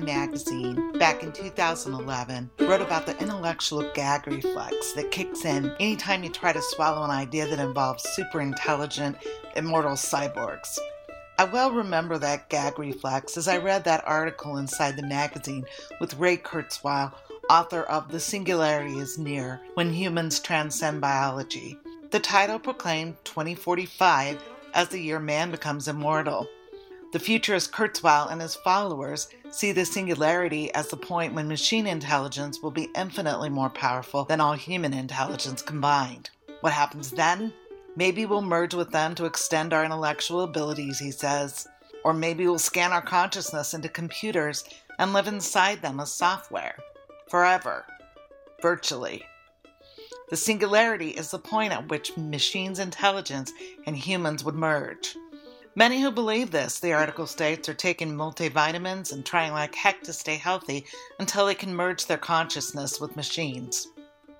magazine, back in 2011, wrote about the intellectual gag reflex that kicks in anytime you try to swallow an idea that involves super intelligent, immortal cyborgs. I well remember that gag reflex as I read that article inside the magazine with Ray Kurzweil, author of The Singularity is Near, When Humans Transcend Biology. The title proclaimed 2045 as the year man becomes immortal. The futurist Kurzweil and his followers see the singularity as the point when machine intelligence will be infinitely more powerful than all human intelligence combined. What happens then? Maybe we'll merge with them to extend our intellectual abilities, he says. Or maybe we'll scan our consciousness into computers and live inside them as software. Forever. Virtually. The singularity is the point at which machines' intelligence and humans would merge. Many who believe this, the article states, are taking multivitamins and trying like heck to stay healthy until they can merge their consciousness with machines.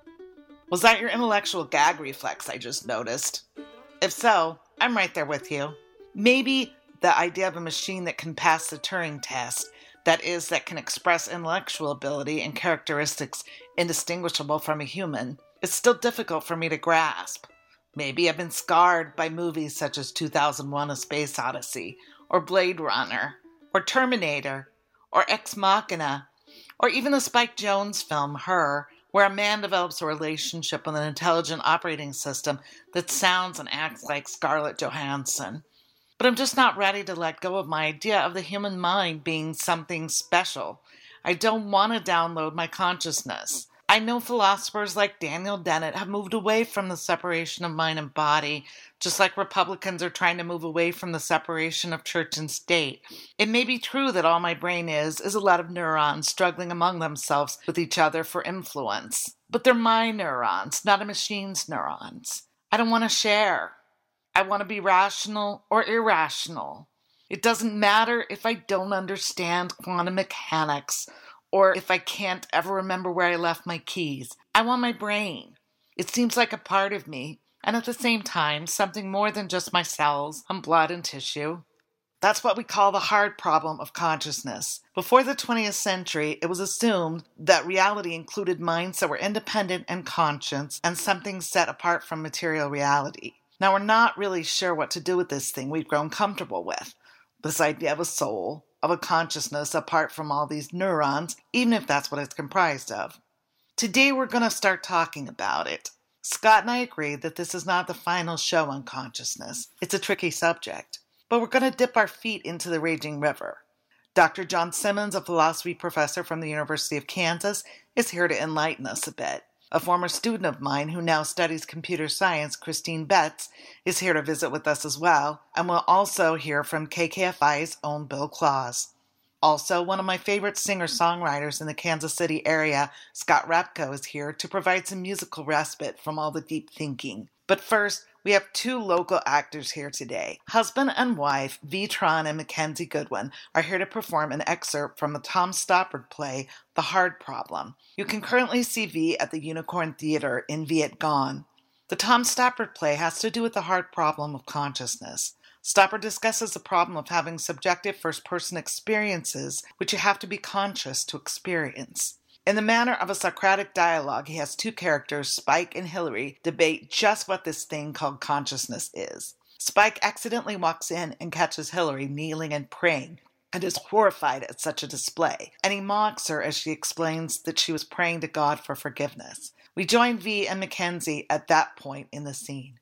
Was that your intellectual gag reflex I just noticed? If so, I'm right there with you. Maybe the idea of a machine that can pass the Turing test, that is, that can express intellectual ability and characteristics indistinguishable from a human, is still difficult for me to grasp. Maybe I've been scarred by movies such as 2001: A Space Odyssey, or Blade Runner, or Terminator, or Ex Machina, or even the Spike Jonze film, Her, where a man develops a relationship with an intelligent operating system that sounds and acts like Scarlett Johansson. But I'm just not ready to let go of my idea of the human mind being something special. I don't want to download my consciousness. I know philosophers like Daniel Dennett have moved away from the separation of mind and body, just like Republicans are trying to move away from the separation of church and state. It may be true that all my brain is a lot of neurons struggling among themselves with each other for influence. But they're my neurons, not a machine's neurons. I don't want to share. I want to be rational or irrational. It doesn't matter if I don't understand quantum mechanics, or if I can't ever remember where I left my keys. I want my brain. It seems like a part of me, and at the same time, something more than just my cells and blood and tissue. That's what we call the hard problem of consciousness. Before the 20th century, it was assumed that reality included minds that were independent and conscious, and something set apart from material reality. Now, we're not really sure what to do with this thing we've grown comfortable with. This idea of a soul, of a consciousness apart from all these neurons, even if that's what it's comprised of. Today we're going to start talking about it. Scott and I agree that this is not the final show on consciousness. It's a tricky subject. But we're going to dip our feet into the raging river. Dr. John Simmons, a philosophy professor from the University of Kansas, is here to enlighten us a bit. A former student of mine who now studies computer science, Christine Betts, is here to visit with us as well, and we'll also hear from KKFI's own Bill Claus. Also, one of my favorite singer-songwriters in the Kansas City area, Scott Repko, is here to provide some musical respite from all the deep thinking. But first, we have two local actors here today. Husband and wife, V. Tron and Mackenzie Goodwin, are here to perform an excerpt from the Tom Stoppard play, The Hard Problem. You can currently see V at the Unicorn Theater in Viet Gone. The Tom Stoppard play has to do with the hard problem of consciousness. Stoppard discusses the problem of having subjective first-person experiences, which you have to be conscious to experience. In the manner of a Socratic dialogue, he has two characters, Spike and Hillary, debate just what this thing called consciousness is. Spike accidentally walks in and catches Hillary kneeling and praying, and is horrified at such a display, and he mocks her as she explains that she was praying to God for forgiveness. We join V and Mackenzie at that point in the scene.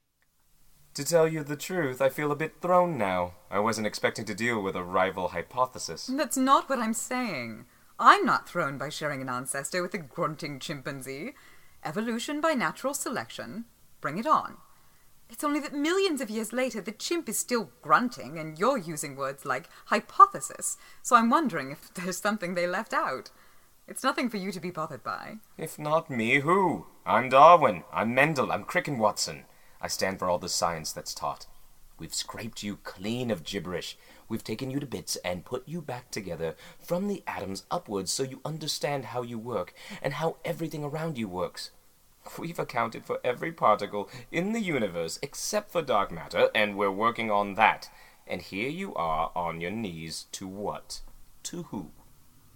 To tell you the truth, I feel a bit thrown now. I wasn't expecting to deal with a rival hypothesis. That's not what I'm saying. I'm not thrown by sharing an ancestor with a grunting chimpanzee. Evolution by natural selection. Bring it on. It's only that millions of years later the chimp is still grunting and you're using words like hypothesis, so I'm wondering if there's something they left out. It's nothing for you to be bothered by. If not me, who? I'm Darwin. I'm Mendel. I'm Crick and Watson. I stand for all the science that's taught. We've scraped you clean of gibberish. We've taken you to bits and put you back together from the atoms upwards so you understand how you work and how everything around you works. We've accounted for every particle in the universe except for dark matter, and we're working on that. And here you are on your knees to what? To who?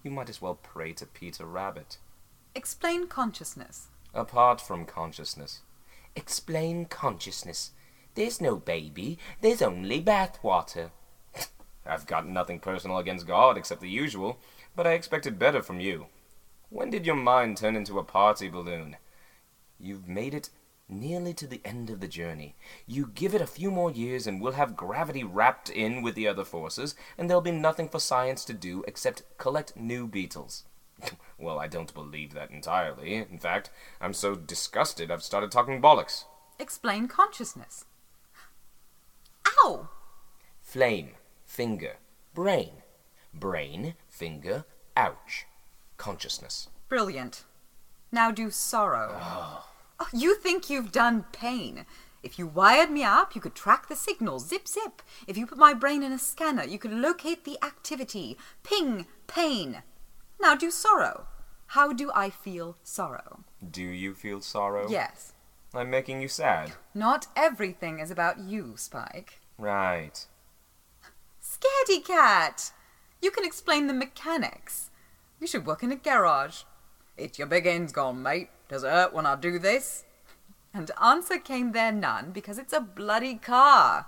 You might as well pray to Peter Rabbit. Explain consciousness. Apart from consciousness. Explain consciousness. There's no baby, there's only bathwater. I've got nothing personal against God except the usual, but I expected better from you. When did your mind turn into a party balloon? You've made it nearly to the end of the journey. You give it a few more years and we'll have gravity wrapped in with the other forces, and there'll be nothing for science to do except collect new beetles. Well, I don't believe that entirely. In fact, I'm so disgusted I've started talking bollocks. Explain consciousness. Ow! Flame, finger, brain. Brain, finger, ouch. Consciousness. Brilliant. Now do sorrow. Oh, you think you've done pain. If you wired me up, you could track the signals. Zip, zip. If you put my brain in a scanner, you could locate the activity. Ping, pain. Now do sorrow. How do I feel sorrow? Do you feel sorrow? Yes. I'm making you sad. Not everything is about you, Spike. Right. Scaredy cat! You can explain the mechanics. You should work in a garage. It's your big end's gone, mate. Does it hurt when I do this? And answer came there none, because it's a bloody car.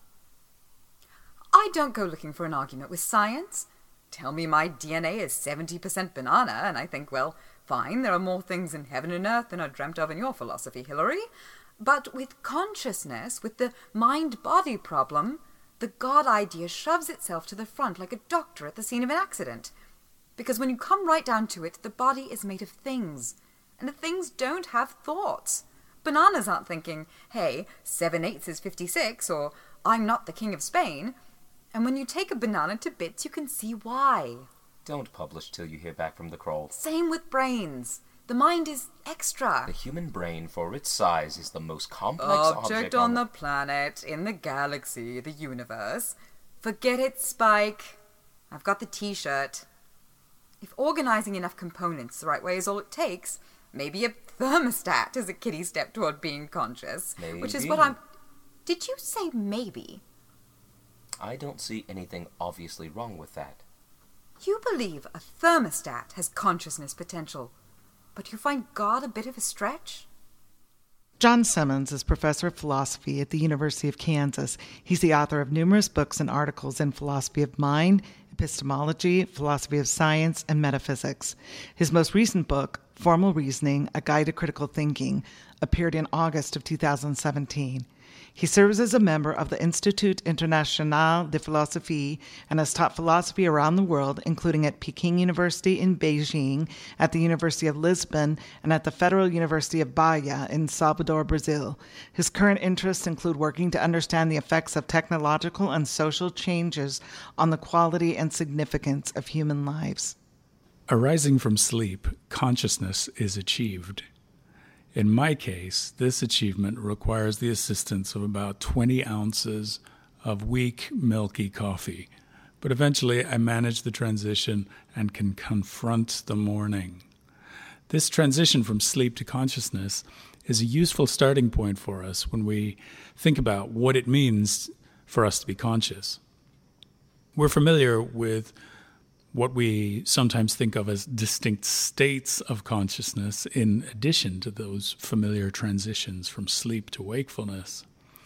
I don't go looking for an argument with science. Tell me my DNA is 70% banana, and I think, well, fine, there are more things in heaven and earth than are dreamt of in your philosophy, Hillary. But with consciousness, with the mind-body problem, the God idea shoves itself to the front like a doctor at the scene of an accident. Because when you come right down to it, the body is made of things, and the things don't have thoughts. Bananas aren't thinking, hey, 7/8 is 56, or I'm not the king of Spain. And when you take a banana to bits, you can see why. Don't publish till you hear back from the Kroll. Same with brains. The mind is extra. The human brain, for its size, is the most complex object on the planet, in the galaxy, the universe. Forget it, Spike. I've got the t-shirt. If organizing enough components the right way is all it takes, maybe a thermostat is a kiddie step toward being conscious. Maybe. Which is what I'm... Did you say maybe? I don't see anything obviously wrong with that. You believe a thermostat has consciousness potential, but you find God a bit of a stretch? John Simmons is professor of philosophy at the University of Kansas. He's the author of numerous books and articles in philosophy of mind, epistemology, philosophy of science, and metaphysics. His most recent book, Formal Reasoning, A Guide to Critical Thinking, appeared in August of 2017. He serves as a member of the Institut International de Philosophie and has taught philosophy around the world, including at Peking University in Beijing, at the University of Lisbon, and at the Federal University of Bahia in Salvador, Brazil. His current interests include working to understand the effects of technological and social changes on the quality and significance of human lives. Arising from sleep, consciousness is achieved. In my case, this achievement requires the assistance of about 20 ounces of weak, milky coffee. But eventually I manage the transition and can confront the morning. This transition from sleep to consciousness is a useful starting point for us when we think about what it means for us to be conscious. We're familiar with what we sometimes think of as distinct states of consciousness in addition to those familiar transitions from sleep to wakefulness.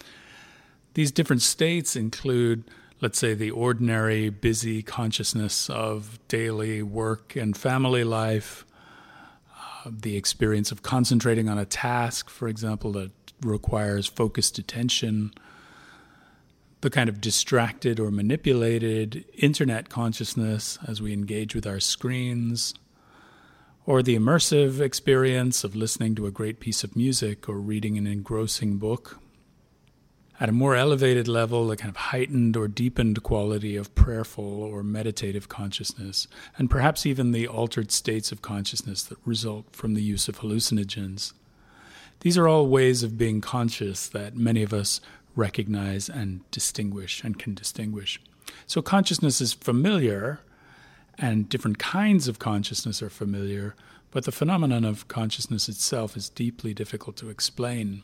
These different states include, let's say, the ordinary busy consciousness of daily work and family life, the experience of concentrating on a task, for example, that requires focused attention, the kind of distracted or manipulated internet consciousness as we engage with our screens, or the immersive experience of listening to a great piece of music or reading an engrossing book. At a more elevated level, the kind of heightened or deepened quality of prayerful or meditative consciousness, and perhaps even the altered states of consciousness that result from the use of hallucinogens. These are all ways of being conscious that many of us recognize and distinguish and can distinguish. So consciousness is familiar, and different kinds of consciousness are familiar, but the phenomenon of consciousness itself is deeply difficult to explain.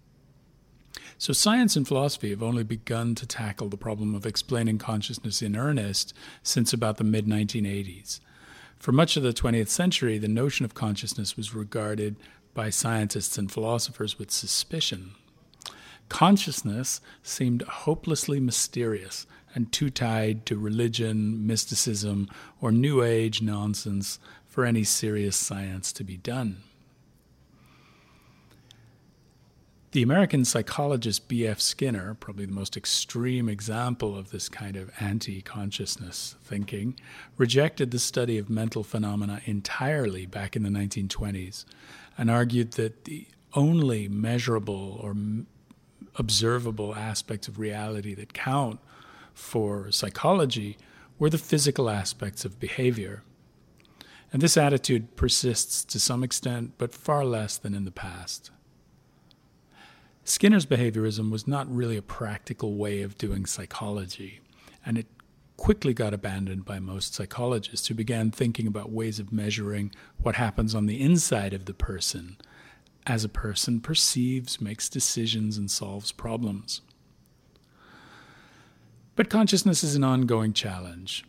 So science and philosophy have only begun to tackle the problem of explaining consciousness in earnest since about the mid-1980s. For much of the 20th century, the notion of consciousness was regarded by scientists and philosophers with suspicion. Consciousness seemed hopelessly mysterious and too tied to religion, mysticism, or New Age nonsense for any serious science to be done. The American psychologist B.F. Skinner, probably the most extreme example of this kind of anti-consciousness thinking, rejected the study of mental phenomena entirely back in the 1920s and argued that the only measurable or observable aspects of reality that count for psychology were the physical aspects of behavior. And this attitude persists to some extent, but far less than in the past. Skinner's behaviorism was not really a practical way of doing psychology, and it quickly got abandoned by most psychologists who began thinking about ways of measuring what happens on the inside of the person as a person perceives, makes decisions, and solves problems. But consciousness is an ongoing challenge.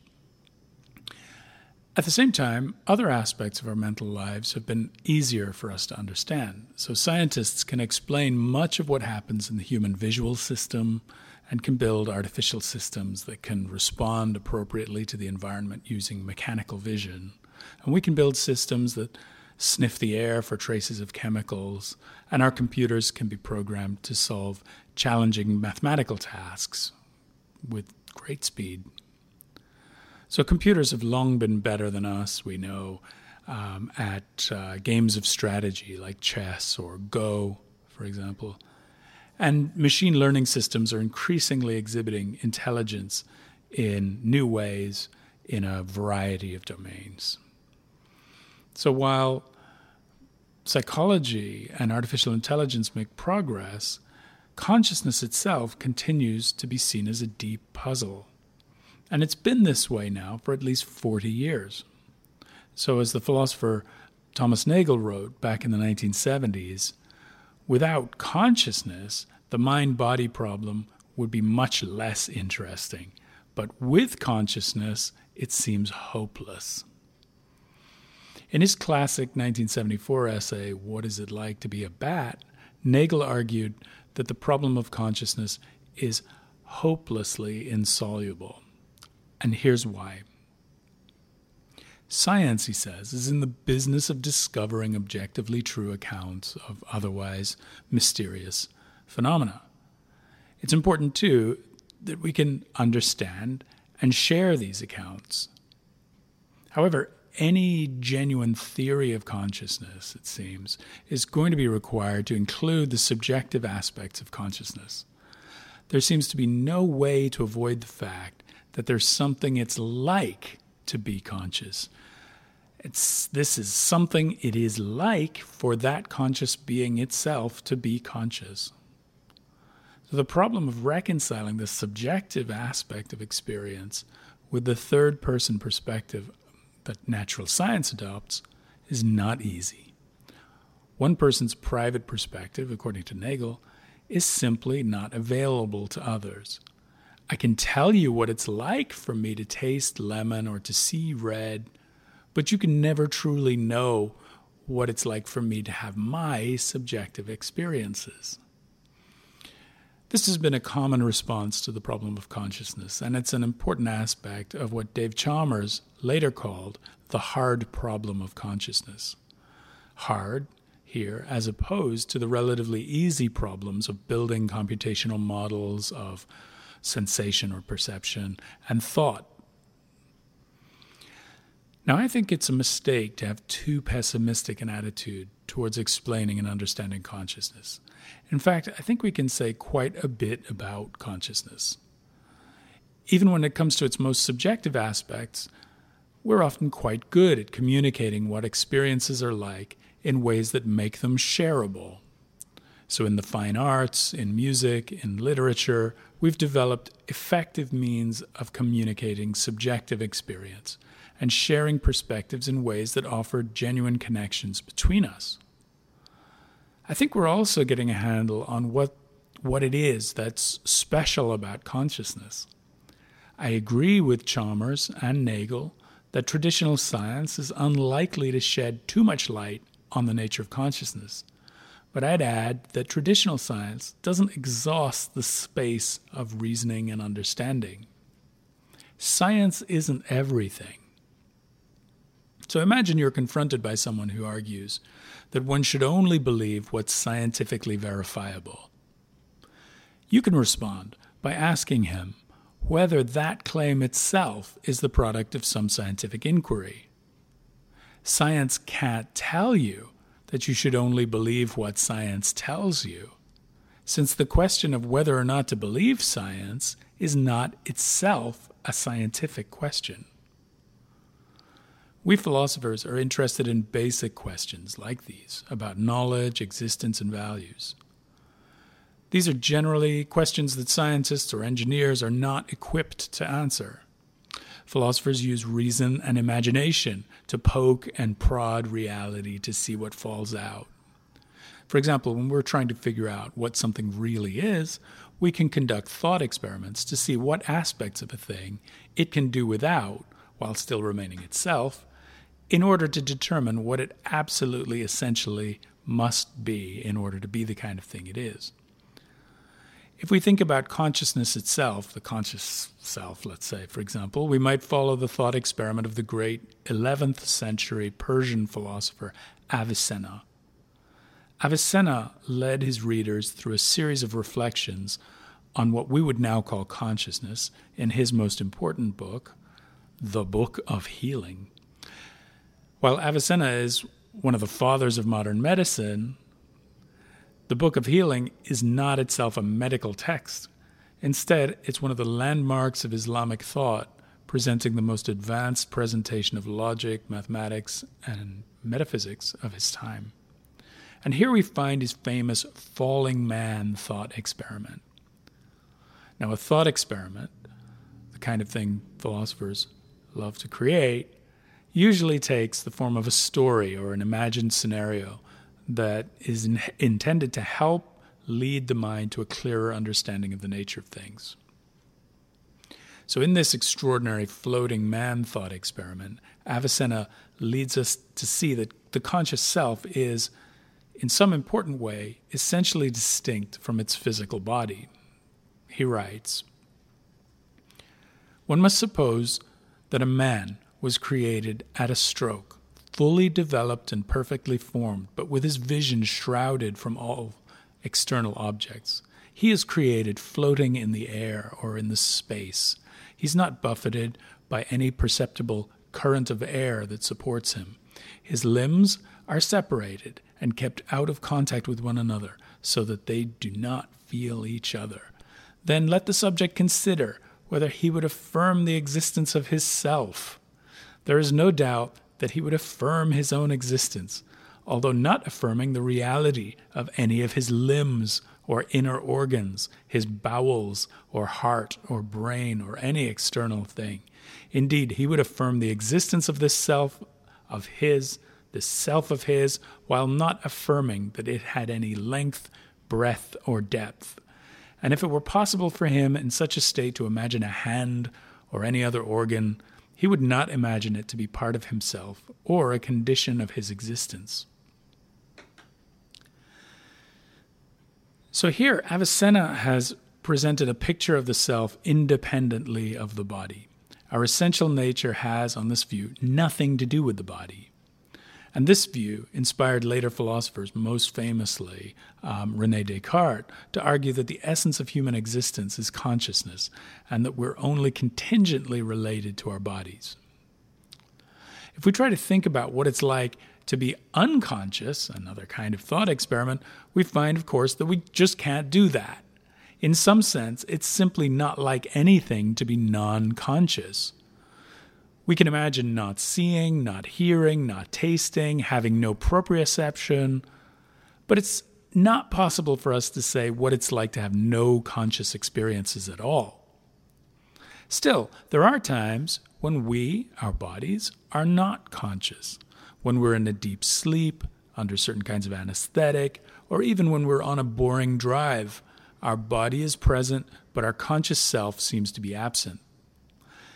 At the same time, other aspects of our mental lives have been easier for us to understand. So scientists can explain much of what happens in the human visual system and can build artificial systems that can respond appropriately to the environment using mechanical vision. And we can build systems that sniff the air for traces of chemicals, and our computers can be programmed to solve challenging mathematical tasks with great speed. So computers have long been better than us, we know, at games of strategy like chess or Go, for example. And machine learning systems are increasingly exhibiting intelligence in new ways in a variety of domains. So while psychology and artificial intelligence make progress, consciousness itself continues to be seen as a deep puzzle. And it's been this way now for at least 40 years. So as the philosopher Thomas Nagel wrote back in the 1970s, without consciousness, the mind-body problem would be much less interesting. But with consciousness, it seems hopeless. In his classic 1974 essay, What Is It Like to Be a Bat?, Nagel argued that the problem of consciousness is hopelessly insoluble. And here's why. Science, he says, is in the business of discovering objectively true accounts of otherwise mysterious phenomena. It's important, too, that we can understand and share these accounts. However, any genuine theory of consciousness, it seems, is going to be required to include the subjective aspects of consciousness. There seems to be no way to avoid the fact that there's something it's like to be conscious. This is something it is like for that conscious being itself to be conscious. So the problem of reconciling the subjective aspect of experience with the third-person perspective that natural science adopts is not easy. One person's private perspective, according to Nagel, is simply not available to others. I can tell you what it's like for me to taste lemon or to see red, but you can never truly know what it's like for me to have my subjective experiences. This has been a common response to the problem of consciousness, and it's an important aspect of what Dave Chalmers later called the hard problem of consciousness. Hard, here, as opposed to the relatively easy problems of building computational models of sensation or perception and thought. Now, I think it's a mistake to have too pessimistic an attitude towards explaining and understanding consciousness. In fact, I think we can say quite a bit about consciousness. Even when it comes to its most subjective aspects, we're often quite good at communicating what experiences are like in ways that make them shareable. So in the fine arts, in music, in literature, we've developed effective means of communicating subjective experience and sharing perspectives in ways that offer genuine connections between us. I think we're also getting a handle on what it is that's special about consciousness. I agree with Chalmers and Nagel that traditional science is unlikely to shed too much light on the nature of consciousness. But I'd add that traditional science doesn't exhaust the space of reasoning and understanding. Science isn't everything. So imagine you're confronted by someone who argues that one should only believe what's scientifically verifiable. You can respond by asking him whether that claim itself is the product of some scientific inquiry. Science can't tell you that you should only believe what science tells you, since the question of whether or not to believe science is not itself a scientific question. We philosophers are interested in basic questions like these about knowledge, existence, and values. These are generally questions that scientists or engineers are not equipped to answer. Philosophers use reason and imagination to poke and prod reality to see what falls out. For example, when we're trying to figure out what something really is, we can conduct thought experiments to see what aspects of a thing it can do without, while still remaining itself, in order to determine what it absolutely essentially must be in order to be the kind of thing it is. If we think about consciousness itself, the conscious self, let's say, for example, we might follow the thought experiment of the great 11th century Persian philosopher Avicenna. Avicenna led his readers through a series of reflections on what we would now call consciousness in his most important book, The Book of Healing. While Avicenna is one of the fathers of modern medicine, the Book of Healing is not itself a medical text. Instead, it's one of the landmarks of Islamic thought, presenting the most advanced presentation of logic, mathematics, and metaphysics of his time. And here we find his famous falling man thought experiment. Now, a thought experiment, the kind of thing philosophers love to create, usually takes the form of a story or an imagined scenario that is intended to help lead the mind to a clearer understanding of the nature of things. So in this extraordinary floating man thought experiment, Avicenna leads us to see that the conscious self is, in some important way, essentially distinct from its physical body. He writes, "One must suppose that a man was created at a stroke, fully developed and perfectly formed, but with his vision shrouded from all external objects. He is created floating in the air or in the space. He's not buffeted by any perceptible current of air that supports him. His limbs are separated and kept out of contact with one another so that they do not feel each other. Then let the subject consider whether he would affirm the existence of his self. There is no doubt that he would affirm his own existence, although not affirming the reality of any of his limbs or inner organs, his bowels or heart or brain or any external thing. Indeed, he would affirm the existence of this self of his, while not affirming that it had any length, breadth, or depth. And if it were possible for him in such a state to imagine a hand or any other organ, he would not imagine it to be part of himself or a condition of his existence." So here, Avicenna has presented a picture of the self independently of the body. Our essential nature has, on this view, nothing to do with the body. And this view inspired later philosophers, most famously René Descartes, to argue that the essence of human existence is consciousness and that we're only contingently related to our bodies. If we try to think about what it's like to be unconscious, another kind of thought experiment, we find, of course, that we just can't do that. In some sense, it's simply not like anything to be non-conscious. We can imagine not seeing, not hearing, not tasting, having no proprioception, but it's not possible for us to say what it's like to have no conscious experiences at all. Still, there are times when we, our bodies, are not conscious, when we're in a deep sleep, under certain kinds of anesthetic, or even when we're on a boring drive. Our body is present, but our conscious self seems to be absent.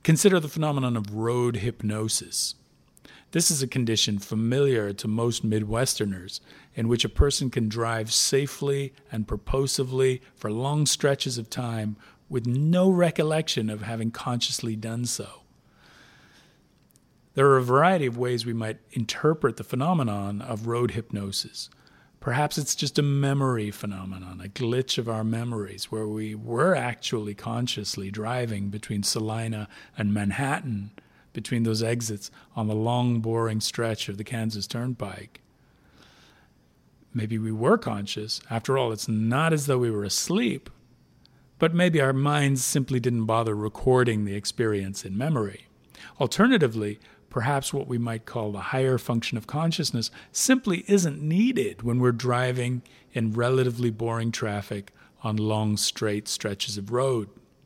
Consider the phenomenon of road hypnosis. This is a condition familiar to most Midwesterners in which a person can drive safely and purposively for long stretches of time with no recollection of having consciously done so. There are a variety of ways we might interpret the phenomenon of road hypnosis. Perhaps it's just a memory phenomenon, a glitch of our memories, where we were actually consciously driving between Salina and Manhattan, between those exits on the long, boring stretch of the Kansas Turnpike. Maybe we were conscious. After all, it's not as though we were asleep, but maybe our minds simply didn't bother recording the experience in memory. Alternatively, perhaps what we might call the higher function of consciousness simply isn't needed when we're driving in relatively boring traffic on long, straight stretches of road.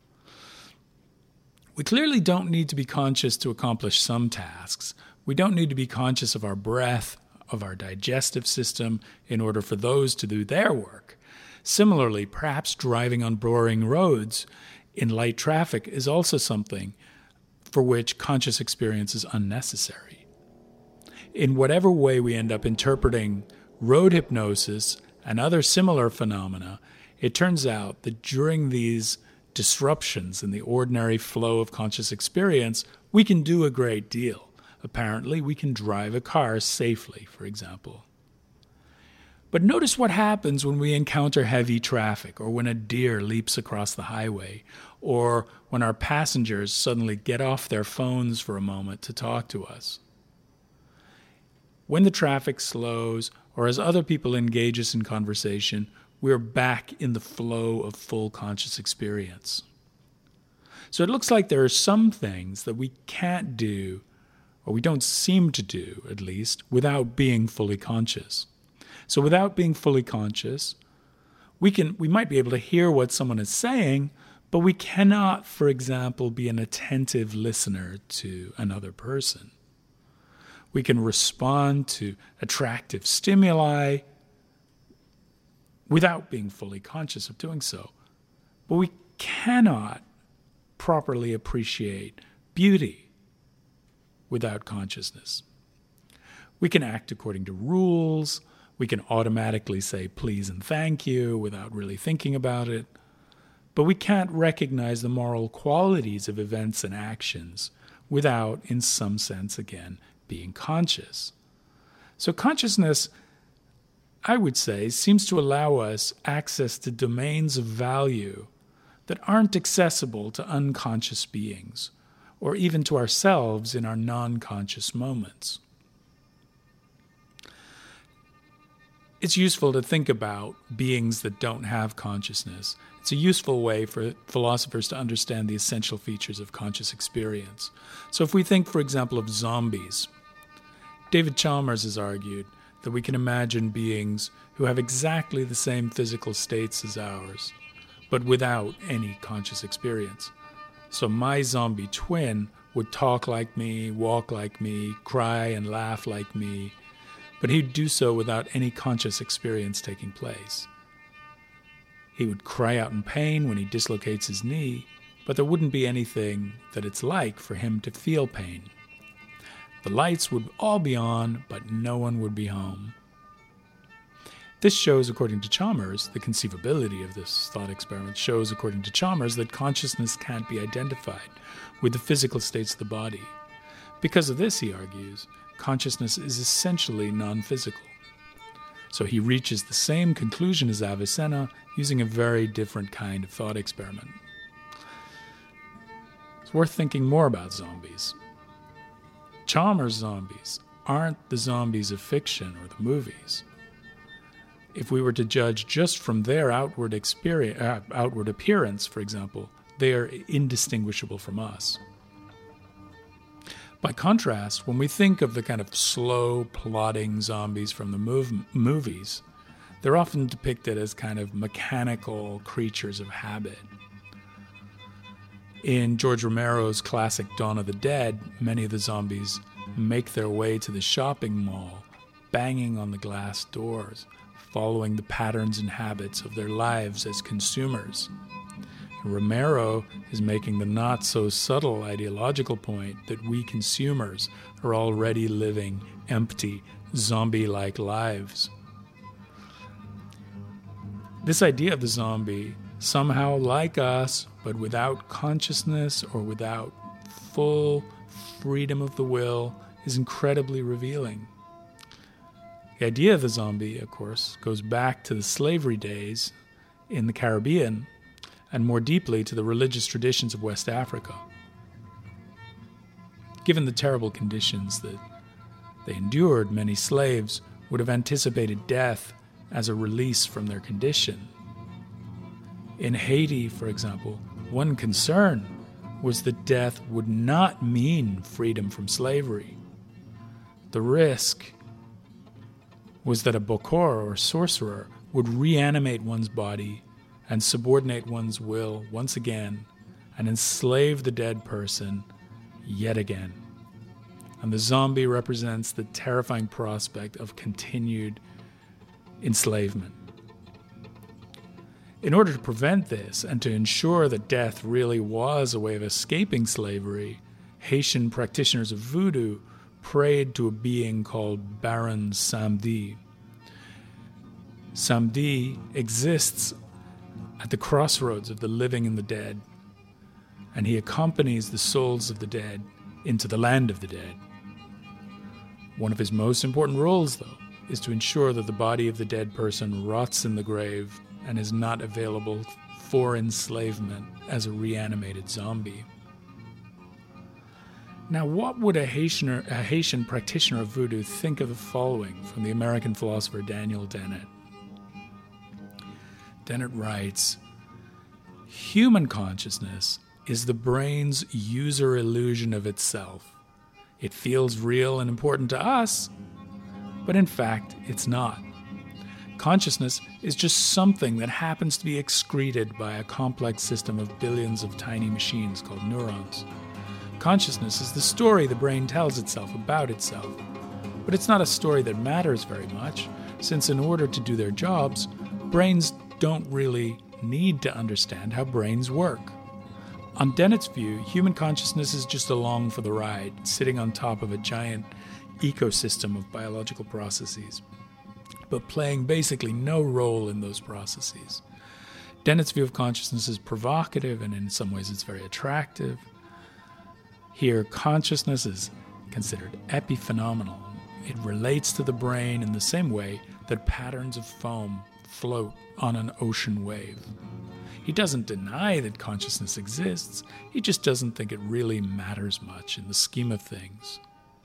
We clearly don't need to be conscious to accomplish some tasks. We don't need to be conscious of our breath, of our digestive system, in order for those to do their work. Similarly, perhaps driving on boring roads in light traffic is also something for which conscious experience is unnecessary. In whatever way we end up interpreting road hypnosis and other similar phenomena, it turns out that during these disruptions in the ordinary flow of conscious experience, we can do a great deal. Apparently, we can drive a car safely, for example. But notice what happens when we encounter heavy traffic, or when a deer leaps across the highway, or when our passengers suddenly get off their phones for a moment to talk to us. When the traffic slows, or as other people engage us in conversation, we're back in the flow of full conscious experience. So it looks like there are some things that we can't do, or we don't seem to do, at least, without being fully conscious. So without being fully conscious, we might be able to hear what someone is saying, but we cannot, for example, be an attentive listener to another person. We can respond to attractive stimuli without being fully conscious of doing so. But we cannot properly appreciate beauty without consciousness. We can act according to rules. We can automatically say please and thank you without really thinking about it. But we can't recognize the moral qualities of events and actions without, in some sense, again, being conscious. So consciousness, I would say, seems to allow us access to domains of value that aren't accessible to unconscious beings, or even to ourselves in our non-conscious moments. It's useful to think about beings that don't have consciousness. It's a useful way for philosophers to understand the essential features of conscious experience. So if we think, for example, of zombies, David Chalmers has argued that we can imagine beings who have exactly the same physical states as ours, but without any conscious experience. So my zombie twin would talk like me, walk like me, cry and laugh like me, but he'd do so without any conscious experience taking place. He would cry out in pain when he dislocates his knee, but there wouldn't be anything that it's like for him to feel pain. The lights would all be on, but no one would be home. This shows, according to Chalmers, the conceivability of this thought experiment shows, according to Chalmers, that consciousness can't be identified with the physical states of the body. Because of this, he argues, consciousness is essentially non-physical. So he reaches the same conclusion as Avicenna using a very different kind of thought experiment. It's worth thinking more about zombies. Chalmers' zombies aren't the zombies of fiction or the movies. If we were to judge just from their outward appearance, for example, they are indistinguishable from us. By contrast, when we think of the kind of slow, plodding zombies from the movies, they're often depicted as kind of mechanical creatures of habit. In George Romero's classic Dawn of the Dead, many of the zombies make their way to the shopping mall, banging on the glass doors, following the patterns and habits of their lives as consumers. Romero is making the not-so-subtle ideological point that we consumers are already living empty, zombie-like lives. This idea of the zombie, somehow like us, but without consciousness or without full freedom of the will, is incredibly revealing. The idea of the zombie, of course, goes back to the slavery days in the Caribbean, and more deeply to the religious traditions of West Africa. Given the terrible conditions that they endured, many slaves would have anticipated death as a release from their condition. In Haiti, for example, one concern was that death would not mean freedom from slavery. The risk was that a bokor, or sorcerer, would reanimate one's body and subordinate one's will once again and enslave the dead person yet again. And the zombie represents the terrifying prospect of continued enslavement. In order to prevent this and to ensure that death really was a way of escaping slavery, Haitian practitioners of voodoo prayed to a being called Baron Samedi. Samedi exists at the crossroads of the living and the dead, and he accompanies the souls of the dead into the land of the dead. One of his most important roles, though, is to ensure that the body of the dead person rots in the grave and is not available for enslavement as a reanimated zombie. Now, what would a Haitian practitioner of voodoo think of the following from the American philosopher Daniel Dennett? Dennett writes, "Human consciousness is the brain's user illusion of itself. It feels real and important to us, but in fact, it's not. Consciousness is just something that happens to be excreted by a complex system of billions of tiny machines called neurons. Consciousness is the story the brain tells itself about itself. But it's not a story that matters very much, since in order to do their jobs, brains don't really need to understand how brains work. On Dennett's view, human consciousness is just along for the ride, sitting on top of a giant ecosystem of biological processes, but playing basically no role in those processes. Dennett's view of consciousness is provocative, and in some ways it's very attractive. Here, consciousness is considered epiphenomenal. It relates to the brain in the same way that patterns of foam float on an ocean wave. He doesn't deny that consciousness exists, he just doesn't think it really matters much in the scheme of things.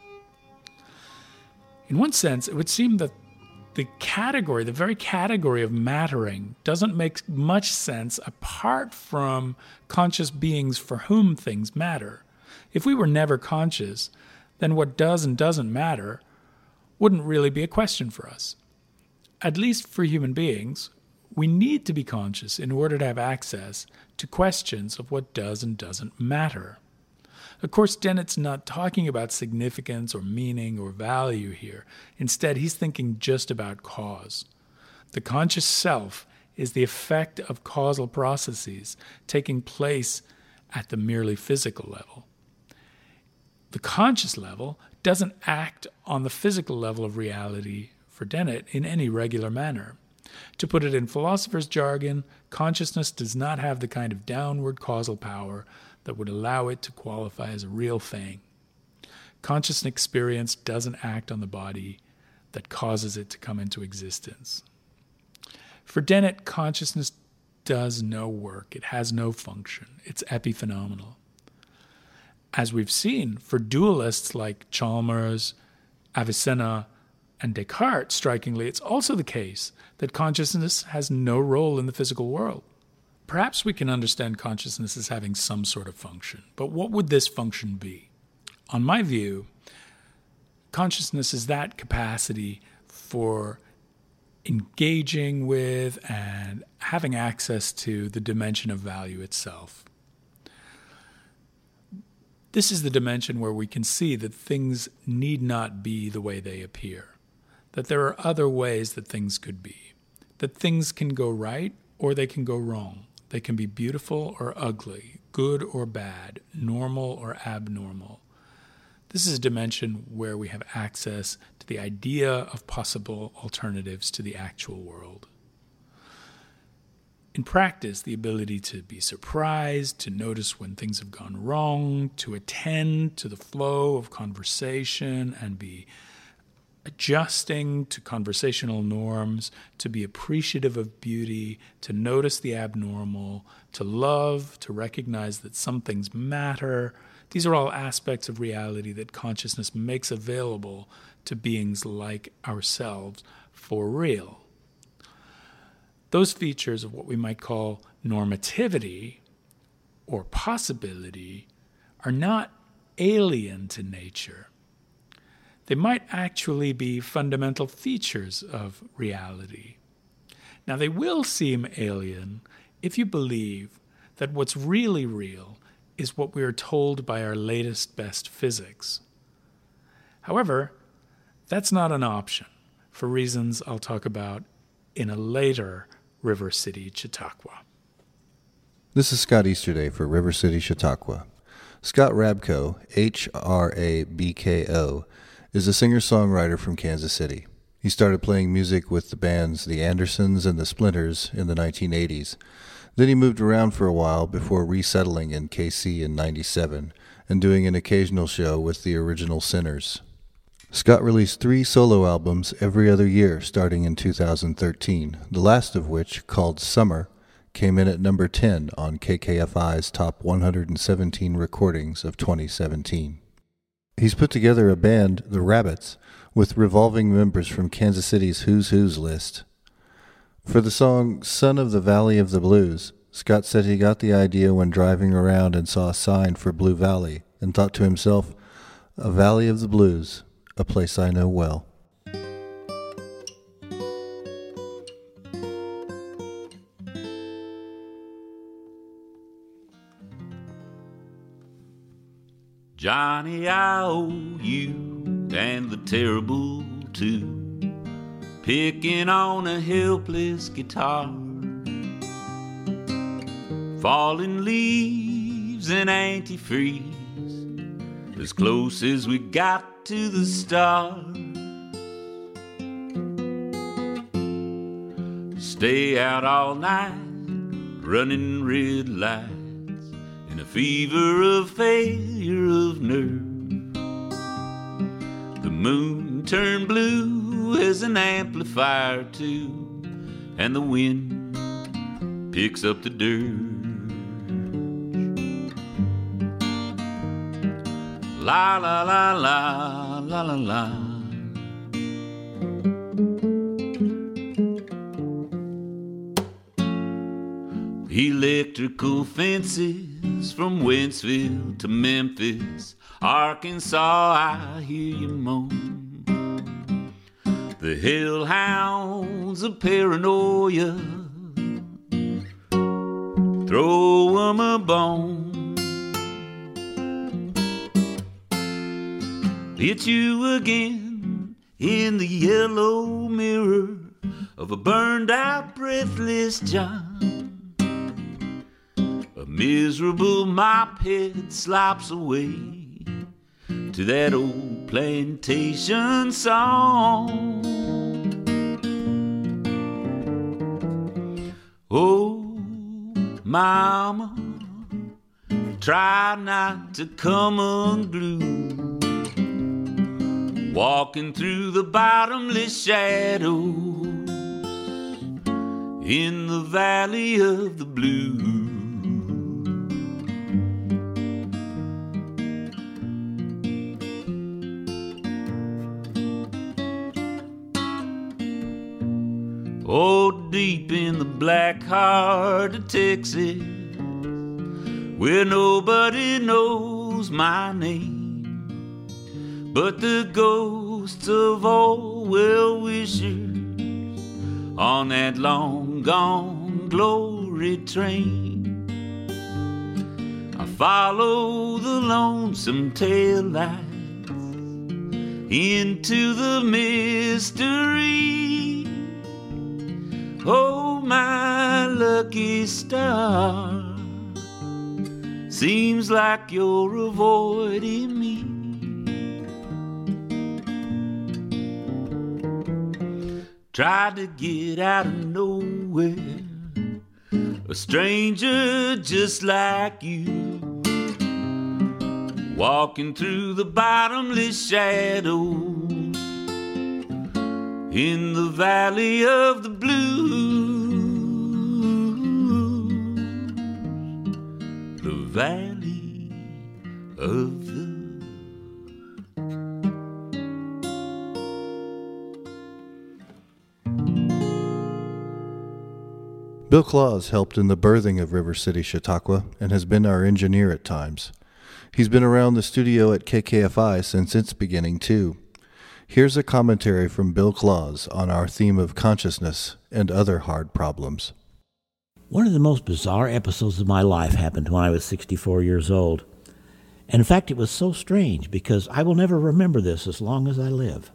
In one sense, it would seem that the very category of mattering doesn't make much sense apart from conscious beings for whom things matter. If we were never conscious, then what does and doesn't matter wouldn't really be a question for us. At least for human beings, we need to be conscious in order to have access to questions of what does and doesn't matter. Of course, Dennett's not talking about significance or meaning or value here. Instead, he's thinking just about cause. The conscious self is the effect of causal processes taking place at the merely physical level. The conscious level doesn't act on the physical level of reality for Dennett in any regular manner. To put it in philosopher's jargon, consciousness does not have the kind of downward causal power that would allow it to qualify as a real thing. Conscious experience doesn't act on the body that causes it to come into existence. For Dennett, consciousness does no work. It has no function. It's epiphenomenal. As we've seen, for dualists like Chalmers, Avicenna, and Descartes, strikingly, it's also the case that consciousness has no role in the physical world. Perhaps we can understand consciousness as having some sort of function, but what would this function be? On my view, consciousness is that capacity for engaging with and having access to the dimension of value itself. This is the dimension where we can see that things need not be the way they appear, that there are other ways that things could be, that things can go right or they can go wrong, They can be beautiful or ugly, good or bad, normal or abnormal. This is a dimension where we have access to the idea of possible alternatives to the actual world. In practice, the ability to be surprised, to notice when things have gone wrong, to attend to the flow of conversation and be adjusting to conversational norms, to be appreciative of beauty, to notice the abnormal, to love, to recognize that some things matter. These are all aspects of reality that consciousness makes available to beings like ourselves for real. Those features of what we might call normativity or possibility are not alien to nature. They might actually be fundamental features of reality. Now, they will seem alien if you believe that what's really real is what we are told by our latest best physics. However, that's not an option for reasons I'll talk about in a later River City Chautauqua. This is Scott Easterday for River City Chautauqua. Scott Rabko, H-R-A-B-K-O, is a singer-songwriter from Kansas City. He started playing music with the bands The Andersons and The Splinters in the 1980s. Then he moved around for a while before resettling in KC in 97 and doing an occasional show with the Original Sinners. Scott released 3 solo albums every other year starting in 2013, the last of which, called Summer, came in at number 10 on KKFI's Top 117 Recordings of 2017. He's put together a band, The Rabbits, with revolving members from Kansas City's Who's Who's list. For the song Son of the Valley of the Blues, Scott said he got the idea when driving around and saw a sign for Blue Valley and thought to himself, "A Valley of the Blues, a place I know well." Johnny, I owe you and the terrible too, picking on a helpless guitar, falling leaves and antifreeze, as close as we got to the stars. Stay out all night, running red lights, in a fever of failure of nerve. The moon turned blue as an amplifier too, and the wind picks up the dirt. La la la la la la la. Electrical fences from Wentzville to Memphis, Arkansas, I hear you moan. The hellhounds of paranoia throw 'em a bone. It's you again in the yellow mirror of a burned out, breathless John. A miserable mop head slops away to that old plantation song. Oh, mama, try not to come unglued, walking through the bottomless shadows in the valley of the blues. Oh, deep in the black heart of Texas, where nobody knows my name but the ghosts of all well-wishers on that long-gone glory train. I follow the lonesome taillights into the mystery. Oh, my lucky star. Seems like you're avoiding me. Tried to get out of nowhere, a stranger just like you, walking through the bottomless shadows in the valley of the blues, the valley of the Bill Claus helped in the birthing of River City Chautauqua and has been our engineer at times. He's been around the studio at KKFI since its beginning, too. Here's a commentary from Bill Claus on our theme of consciousness and other hard problems. One of the most bizarre episodes of my life happened when I was 64 years old. And in fact, it was so strange because I will never remember this as long as I live.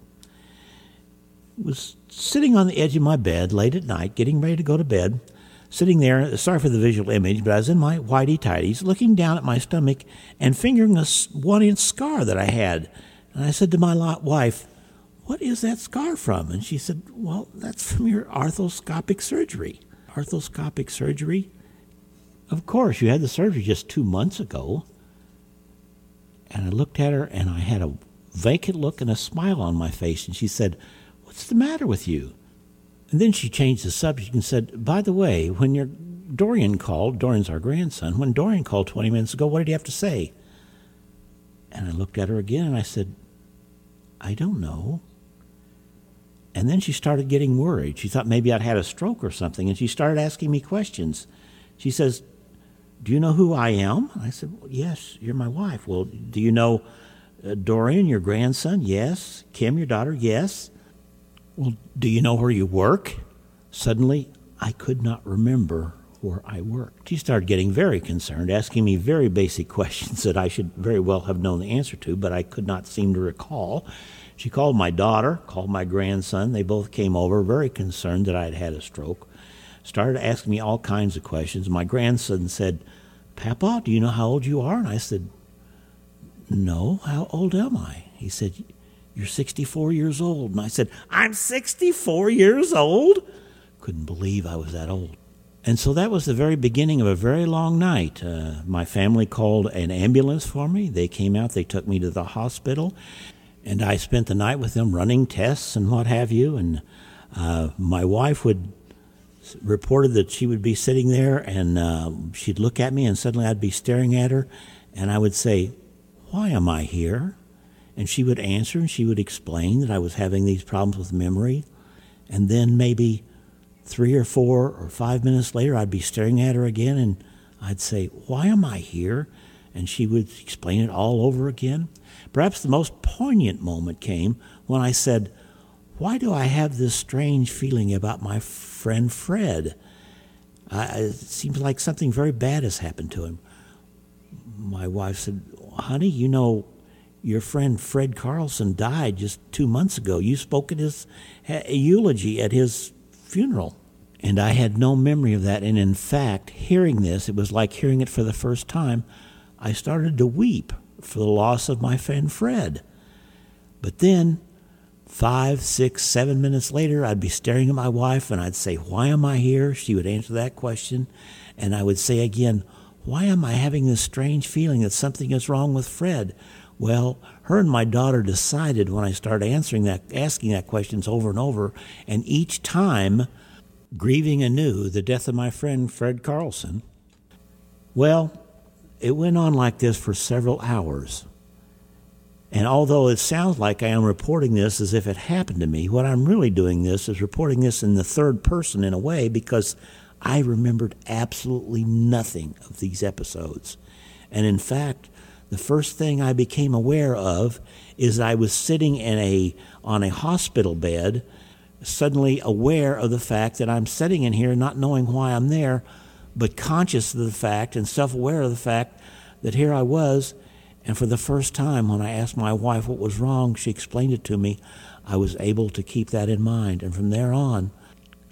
I was sitting on the edge of my bed late at night, getting ready to go to bed, sitting there, sorry for the visual image, but I was in my whitey-tighties, looking down at my stomach and fingering a 1-inch scar that I had. And I said to my wife, "What is that scar from?" And she said, "Well, that's from your arthroscopic surgery." Arthroscopic surgery? Of course, you had the surgery just 2 months ago. And I looked at her, and I had a vacant look and a smile on my face, and she said, "What's the matter with you?" And then she changed the subject and said, "By the way, when Dorian's our grandson, when Dorian called 20 minutes ago, what did he have to say?" And I looked at her again and I said, "I don't know." And then she started getting worried. She thought maybe I'd had a stroke or something, and she started asking me questions. She says, "Do you know who I am?" I said, "Well, yes, you're my wife." "Well, do you know Dorian, your grandson?" "Yes." "Kim, your daughter?" "Yes." "Well, do you know where you work?" Suddenly, I could not remember where I worked. She started getting very concerned, asking me very basic questions that I should very well have known the answer to, but I could not seem to recall. She called my daughter, called my grandson. They both came over, very concerned that I had had a stroke. Started asking me all kinds of questions. My grandson said, "Papa, do you know how old you are?" And I said, "No, how old am I?" He said, "You're 64 years old." And I said, "I'm 64 years old?" Couldn't believe I was that old. And so that was the very beginning of a very long night. My family called an ambulance for me. They came out, they took me to the hospital, and I spent the night with them running tests and what have you. And my wife reported that she would be sitting there, and she'd look at me, and suddenly I'd be staring at her, and I would say, "Why am I here?" And she would answer, and she would explain that I was having these problems with memory. And then maybe 3 or 4 or 5 minutes later, I'd be staring at her again, and I'd say, "Why am I here?" And she would explain it all over again. Perhaps the most poignant moment came when I said, "Why do I have this strange feeling about my friend Fred? It seems like something very bad has happened to him." My wife said, "Honey, you know, your friend Fred Carlson died just 2 months ago. You spoke at his eulogy at his funeral." And I had no memory of that. And in fact, hearing this, it was like hearing it for the first time. I started to weep for the loss of my friend Fred. But then 5, 6, 7 minutes later, I'd be staring at my wife and I'd say, "Why am I here?" She would answer that question. And I would say again, "Why am I having this strange feeling that something is wrong with Fred?" Well, her and my daughter decided when I started asking that questions over and over, and each time grieving anew the death of my friend Fred Carlson. Well, it went on like this for several hours. And although it sounds like I am reporting this as if it happened to me, what I'm really doing this is reporting this in the third person in a way, because I remembered absolutely nothing of these episodes. And in fact, the first thing I became aware of is I was sitting on a hospital bed, suddenly aware of the fact that I'm sitting in here not knowing why I'm there, but conscious of the fact and self-aware of the fact that here I was. And for the first time, when I asked my wife what was wrong, she explained it to me. I was able to keep that in mind. And from there on,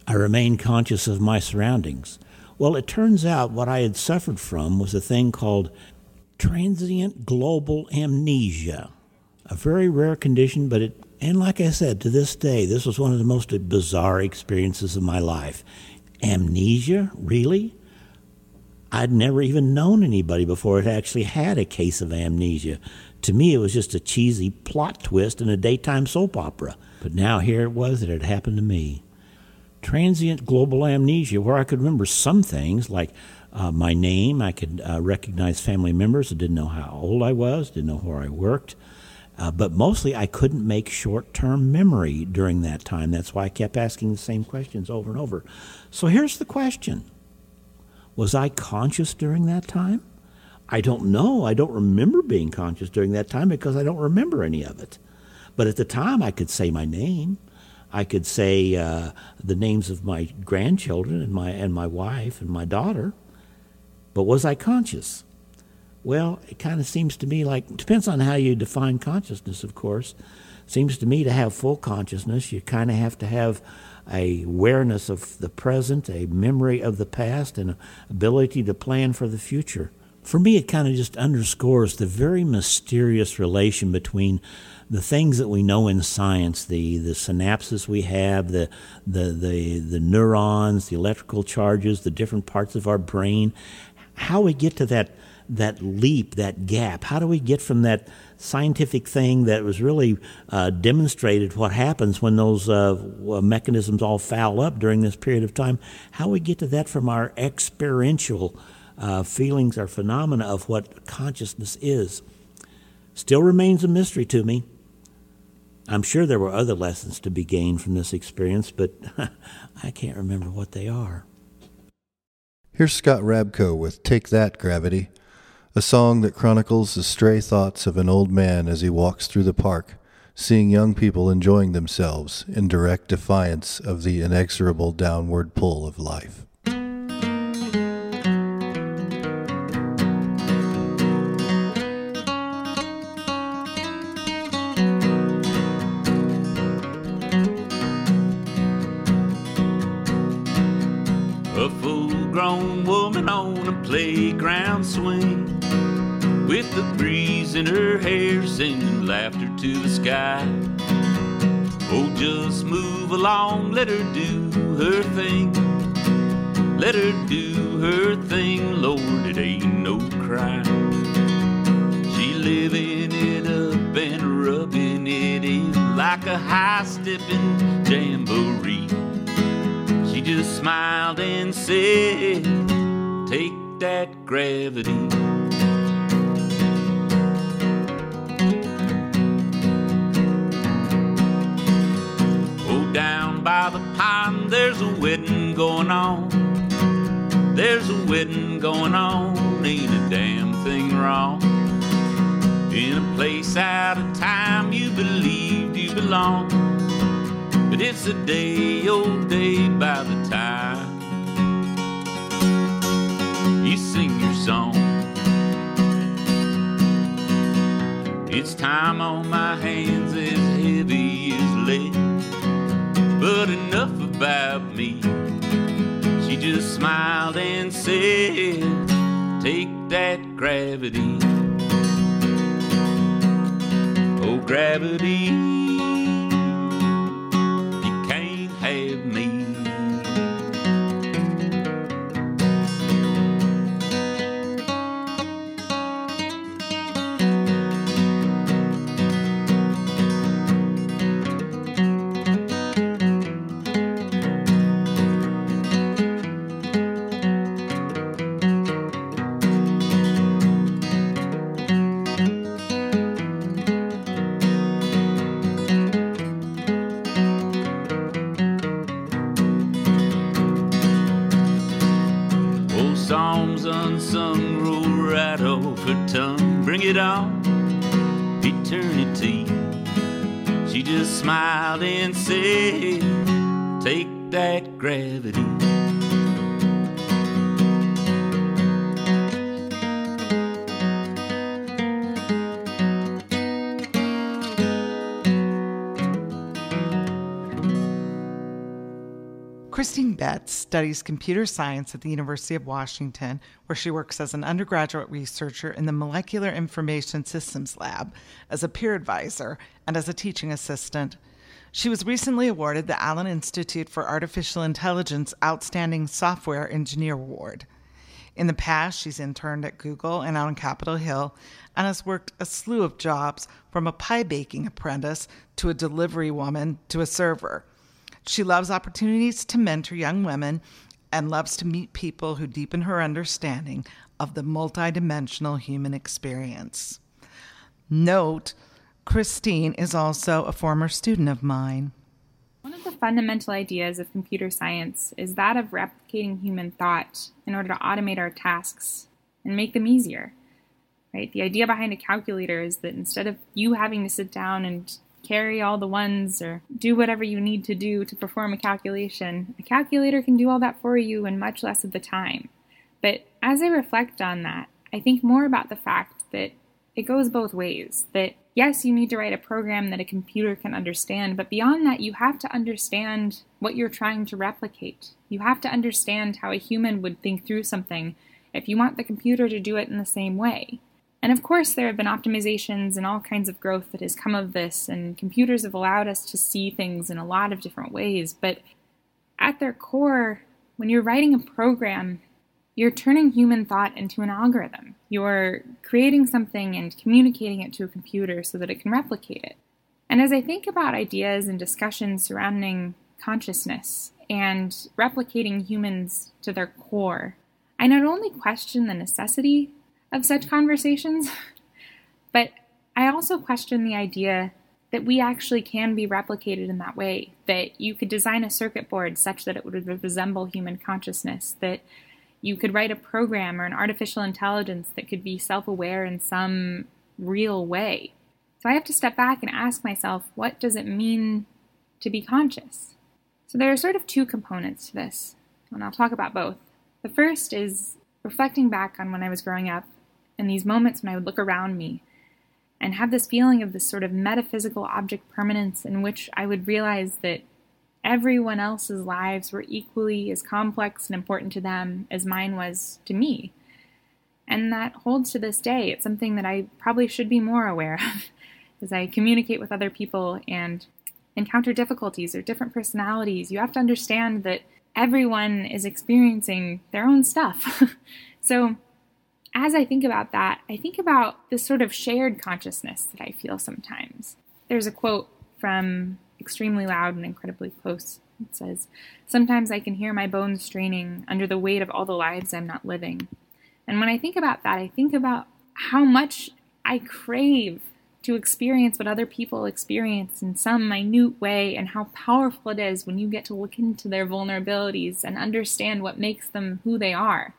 I remained conscious of my surroundings. Well, it turns out what I had suffered from was a thing called transient global amnesia, a very rare condition, and like I said, to this day, this was one of the most bizarre experiences of my life. Amnesia? Really? I'd never even known anybody before that actually had a case of amnesia. To me, it was just a cheesy plot twist in a daytime soap opera. But now here it was, it had happened to me. Transient global amnesia, where I could remember some things, like my name. I could recognize family members. I didn't know how old I was, didn't know where I worked. But mostly I couldn't make short-term memory during that time. That's why I kept asking the same questions over and over. So here's the question. Was I conscious during that time? I don't know. I don't remember being conscious during that time because I don't remember any of it. But at the time, I could say my name. I could say the names of my grandchildren and my wife and my daughter. But was I conscious? Well, it kind of seems to me like, it depends on how you define consciousness, of course. Seems to me to have full consciousness, you kind of have to have a awareness of the present, a memory of the past, and an ability to plan for the future. For me, it kind of just underscores the very mysterious relation between the things that we know in science, the synapses we have, the neurons, the electrical charges, the different parts of our brain, how we get to that leap, that gap. How do we get from that scientific thing that was really demonstrated what happens when those mechanisms all foul up during this period of time? How we get to that from our experiential feelings or phenomena of what consciousness is still remains a mystery to me. I'm sure there were other lessons to be gained from this experience, but I can't remember what they are. Here's Scott Rabko with Take That, Gravity, a song that chronicles the stray thoughts of an old man as he walks through the park, seeing young people enjoying themselves in direct defiance of the inexorable downward pull of life. A full-grown woman on a playground swing, with the breeze in her hair sending laughter to the sky. Oh, just move along, let her do her thing. Let her do her thing, Lord, it ain't no crime. She living it up and rubbing it in like a high-stepping jamboree. She just smiled and said, take that, gravity. Oh, down by the pond there's a wedding going on. There's a wedding going on, ain't a damn thing wrong. In a place out of time you believed you belonged, but it's a day, old day by the time you sing your song. It's time on my hands as heavy as lead, but enough about me. She just smiled and said, take that, gravity. Oh, gravity, have me. Songs unsung roll right off her tongue. Bring it on, eternity. She just smiled and said, take that, gravity. Christine Betts studies computer science at the University of Washington, where she works as an undergraduate researcher in the Molecular Information Systems Lab, as a peer advisor, and as a teaching assistant. She was recently awarded the Allen Institute for Artificial Intelligence Outstanding Software Engineer Award. In the past, she's interned at Google and on Capitol Hill, and has worked a slew of jobs, from a pie baking apprentice to a delivery woman to a server. She loves opportunities to mentor young women and loves to meet people who deepen her understanding of the multidimensional human experience. Note, Christine is also a former student of mine. One of the fundamental ideas of computer science is that of replicating human thought in order to automate our tasks and make them easier. Right? The idea behind a calculator is that instead of you having to sit down and carry all the ones or do whatever you need to do to perform a calculation, a calculator can do all that for you in much less of the time. But as I reflect on that, I think more about the fact that it goes both ways. That yes, you need to write a program that a computer can understand, but beyond that, you have to understand what you're trying to replicate. You have to understand how a human would think through something if you want the computer to do it in the same way. And of course, there have been optimizations and all kinds of growth that has come of this, and computers have allowed us to see things in a lot of different ways. But at their core, when you're writing a program, you're turning human thought into an algorithm. You're creating something and communicating it to a computer so that it can replicate it. And as I think about ideas and discussions surrounding consciousness and replicating humans to their core, I not only question the necessity of such conversations, but I also question the idea that we actually can be replicated in that way, that you could design a circuit board such that it would resemble human consciousness, that you could write a program or an artificial intelligence that could be self-aware in some real way. So I have to step back and ask myself, what does it mean to be conscious? So there are sort of two components to this, and I'll talk about both. The first is reflecting back on when I was growing up, and these moments when I would look around me and have this feeling of this sort of metaphysical object permanence in which I would realize that everyone else's lives were equally as complex and important to them as mine was to me. And that holds to this day. It's something that I probably should be more aware of as I communicate with other people and encounter difficulties or different personalities. You have to understand that everyone is experiencing their own stuff. So as I think about that, I think about this sort of shared consciousness that I feel sometimes. There's a quote from Extremely Loud and Incredibly Close. It says, "Sometimes I can hear my bones straining under the weight of all the lives I'm not living." And when I think about that, I think about how much I crave to experience what other people experience in some minute way, and how powerful it is when you get to look into their vulnerabilities and understand what makes them who they are.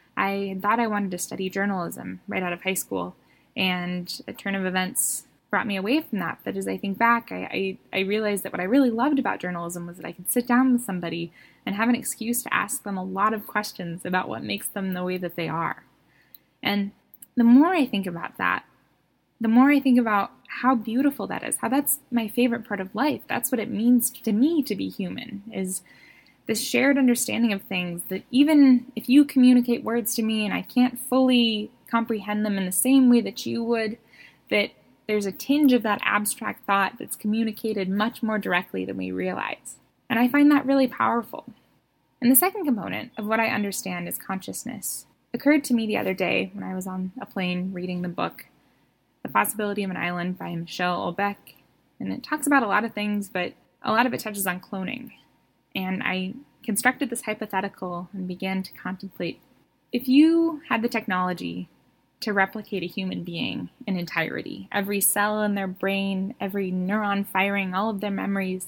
I thought I wanted to study journalism right out of high school, and a turn of events brought me away from that. But as I think back, I realized that what I really loved about journalism was that I could sit down with somebody and have an excuse to ask them a lot of questions about what makes them the way that they are. And the more I think about that, the more I think about how beautiful that is, how that's my favorite part of life. That's what it means to me to be human, is this shared understanding of things, that even if you communicate words to me and I can't fully comprehend them in the same way that you would, that there's a tinge of that abstract thought that's communicated much more directly than we realize. And I find that really powerful. And the second component of what I understand as consciousness occurred to me the other day when I was on a plane reading the book The Possibility of an Island by Michel Houellebecq. And it talks about a lot of things, but a lot of it touches on cloning. And I constructed this hypothetical and began to contemplate, if you had the technology to replicate a human being in entirety, every cell in their brain, every neuron firing, all of their memories,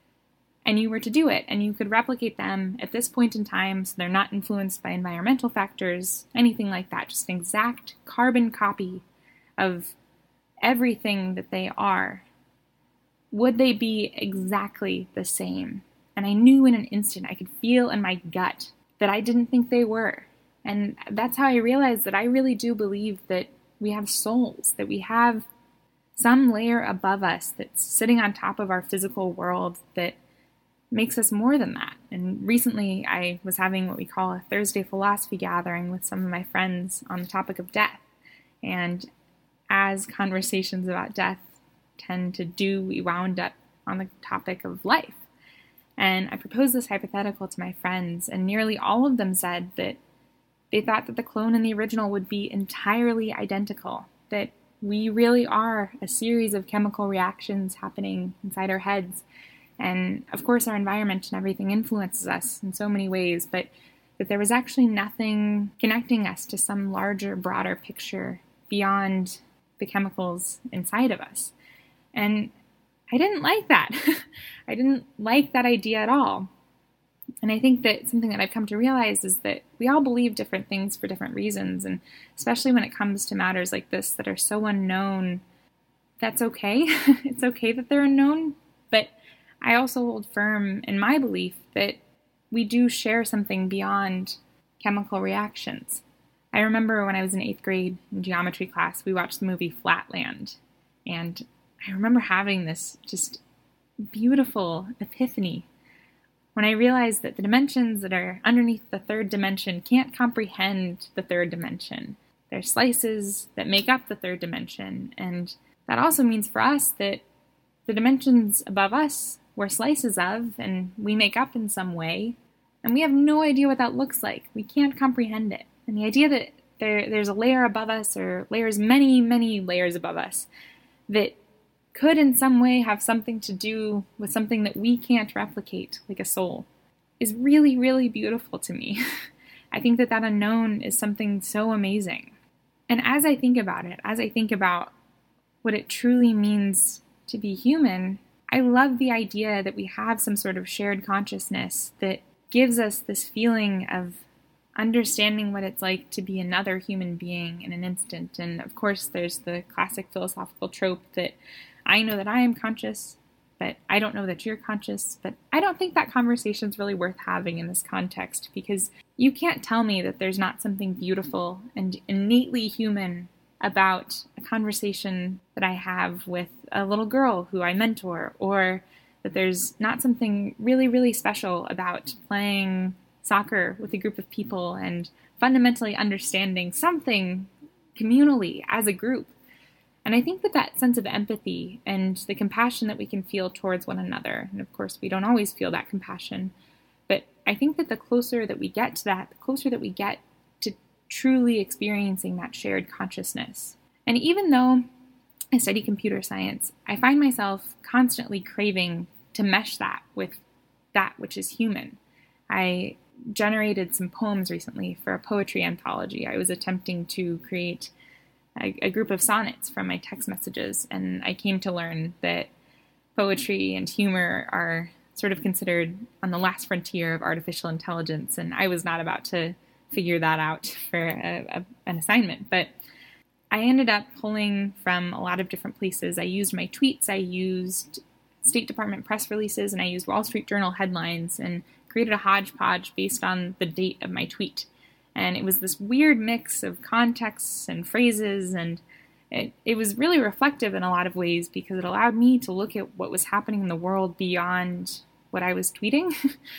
and you were to do it, and you could replicate them at this point in time so they're not influenced by environmental factors, anything like that, just an exact carbon copy of everything that they are, would they be exactly the same? And I knew in an instant, I could feel in my gut that I didn't think they were. And that's how I realized that I really do believe that we have souls, that we have some layer above us that's sitting on top of our physical world that makes us more than that. And recently I was having what we call a Thursday philosophy gathering with some of my friends on the topic of death. And as conversations about death tend to do, we wound up on the topic of life. And I proposed this hypothetical to my friends, and nearly all of them said that they thought that the clone and the original would be entirely identical, that we really are a series of chemical reactions happening inside our heads. And of course, our environment and everything influences us in so many ways, but that there was actually nothing connecting us to some larger, broader picture beyond the chemicals inside of us. And I didn't like that. I didn't like that idea at all. And I think that something that I've come to realize is that we all believe different things for different reasons, and especially when it comes to matters like this that are so unknown, that's okay. It's okay that they're unknown, but I also hold firm in my belief that we do share something beyond chemical reactions. I remember when I was in 8th grade in geometry class, we watched the movie Flatland, and I remember having this just beautiful epiphany when I realized that the dimensions that are underneath the third dimension can't comprehend the third dimension. They're slices that make up the third dimension, and that also means for us that the dimensions above us we're slices of, and we make up in some way, and we have no idea what that looks like. We can't comprehend it. And the idea that there's a layer above us, or layers, many, many layers above us, that could in some way have something to do with something that we can't replicate, like a soul, is really, really beautiful to me. I think that unknown is something so amazing. And as I think about it, as I think about what it truly means to be human, I love the idea that we have some sort of shared consciousness that gives us this feeling of understanding what it's like to be another human being in an instant. And of course, there's the classic philosophical trope that I know that I am conscious, but I don't know that you're conscious. But I don't think that conversation's really worth having in this context, because you can't tell me that there's not something beautiful and innately human about a conversation that I have with a little girl who I mentor, or that there's not something really, really special about playing soccer with a group of people and fundamentally understanding something communally as a group. And I think that sense of empathy and the compassion that we can feel towards one another, and of course we don't always feel that compassion, but I think that the closer that we get to that, the closer that we get to truly experiencing that shared consciousness. And even though I study computer science, I find myself constantly craving to mesh that with that which is human. I generated some poems recently for a poetry anthology. I was attempting to create a group of sonnets from my text messages, and I came to learn that poetry and humor are sort of considered on the last frontier of artificial intelligence, and I was not about to figure that out for an assignment. But I ended up pulling from a lot of different places. I used my tweets, I used State Department press releases, and I used Wall Street Journal headlines, and created a hodgepodge based on the date of my tweet. And it was this weird mix of contexts and phrases, and it was really reflective in a lot of ways, because it allowed me to look at what was happening in the world beyond what I was tweeting.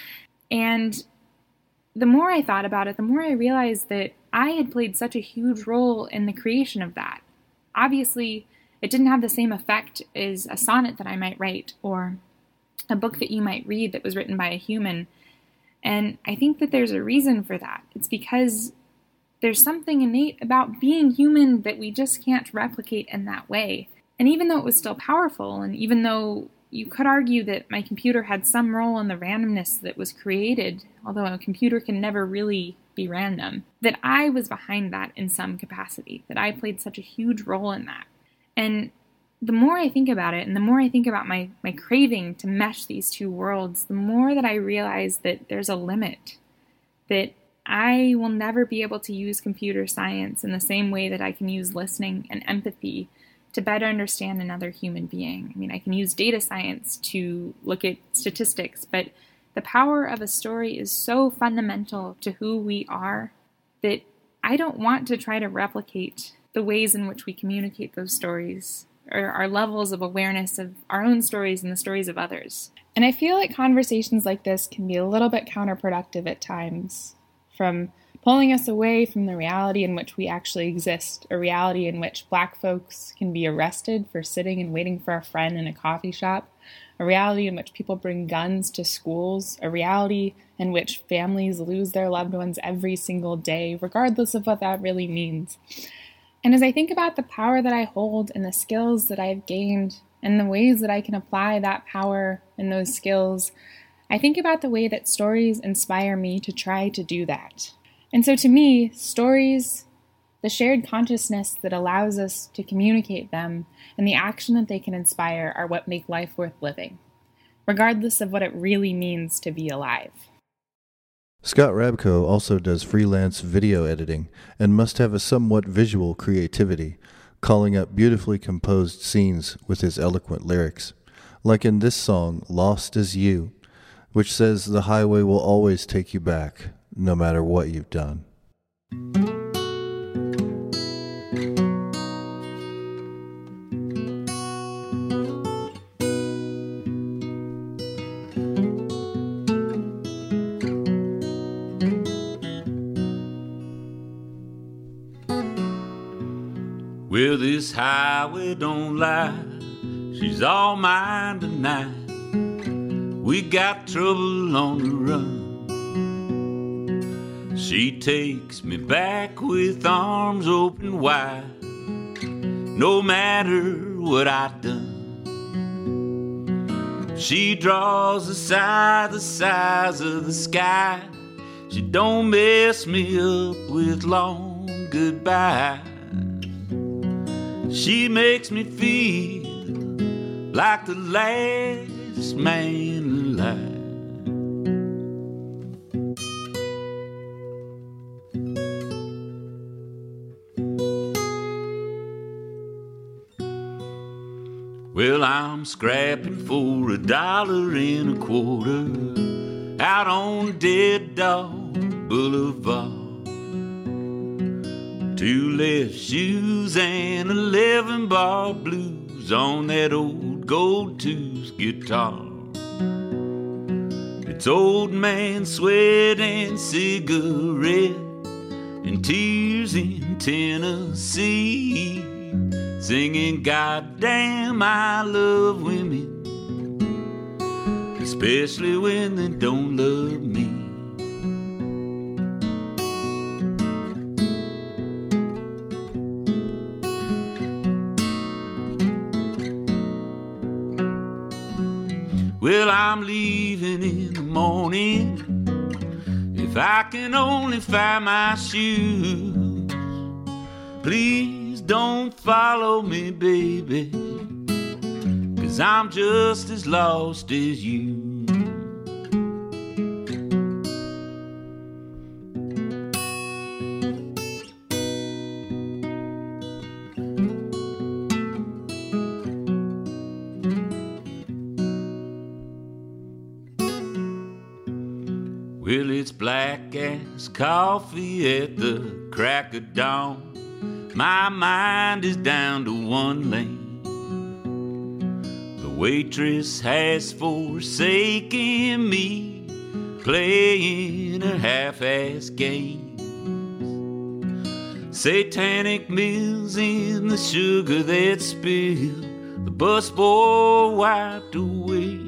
And the more I thought about it, the more I realized that I had played such a huge role in the creation of that. Obviously, it didn't have the same effect as a sonnet that I might write, or a book that you might read that was written by a human. And I think that there's a reason for that. It's because there's something innate about being human that we just can't replicate in that way. And even though it was still powerful, and even though you could argue that my computer had some role in the randomness that was created, although a computer can never really be random, that I was behind that in some capacity, that I played such a huge role in that. And the more I think about it, and the more I think about my craving to mesh these two worlds, the more that I realize that there's a limit, that I will never be able to use computer science in the same way that I can use listening and empathy to better understand another human being. I mean, I can use data science to look at statistics, but the power of a story is so fundamental to who we are that I don't want to try to replicate the ways in which we communicate those stories our levels of awareness of our own stories and the stories of others. And I feel like conversations like this can be a little bit counterproductive at times, from pulling us away from the reality in which we actually exist, a reality in which Black folks can be arrested for sitting and waiting for a friend in a coffee shop, a reality in which people bring guns to schools, a reality in which families lose their loved ones every single day, regardless of what that really means. And as I think about the power that I hold and the skills that I've gained and the ways that I can apply that power and those skills, I think about the way that stories inspire me to try to do that. And so to me, stories, the shared consciousness that allows us to communicate them, and the action that they can inspire are what make life worth living, regardless of what it really means to be alive. Scott Rabko also does freelance video editing and must have a somewhat visual creativity, calling up beautifully composed scenes with his eloquent lyrics, like in this song, Lost As You, which says the highway will always take you back, no matter what you've done. Well, this highway don't lie, she's all mine tonight. We got trouble on the run. She takes me back with arms open wide, no matter what I've done. She draws aside the size of the sky. She don't mess me up with long goodbyes. She makes me feel like the last man alive. Well, I'm scrapping for $1.25 out on Dead Dog Boulevard. 2 left shoes and 11 bar blues on that old gold tooth guitar. It's old man sweat and cigarette and tears in Tennessee, singing, goddamn, I love women, especially when they don't love me. Well, I'm leaving in the morning, if I can only find my shoes. Please don't follow me, baby, 'cause I'm just as lost as you. Well, it's black as coffee at the crack of dawn. My mind is down to one lane. The waitress has forsaken me, playing her half-ass games. Satanic mills in the sugar that spilled, the busboy wiped away.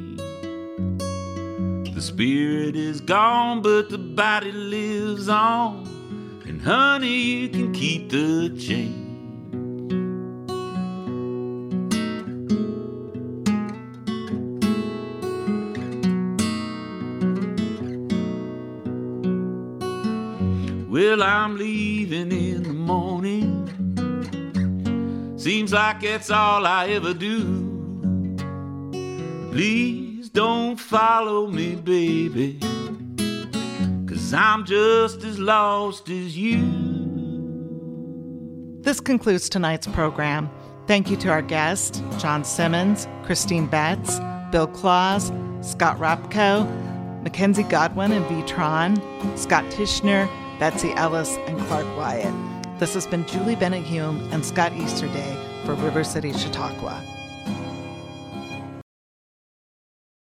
The spirit is gone, but the body lives on. And honey, you can keep the change. Well, I'm leaving in the morning. Seems like that's all I ever do. Please don't follow me, baby, 'cause I'm just as lost as you. This concludes tonight's program. Thank you to our guests, John Simmons, Christine Betts, Bill Claus, Scott Rabko, Mackenzie Godwin and V-Tron, Scott Tishner, Betsy Ellis, and Clark Wyatt. This has been Julie Bennett Hume and Scott Easterday for River City, Chautauqua.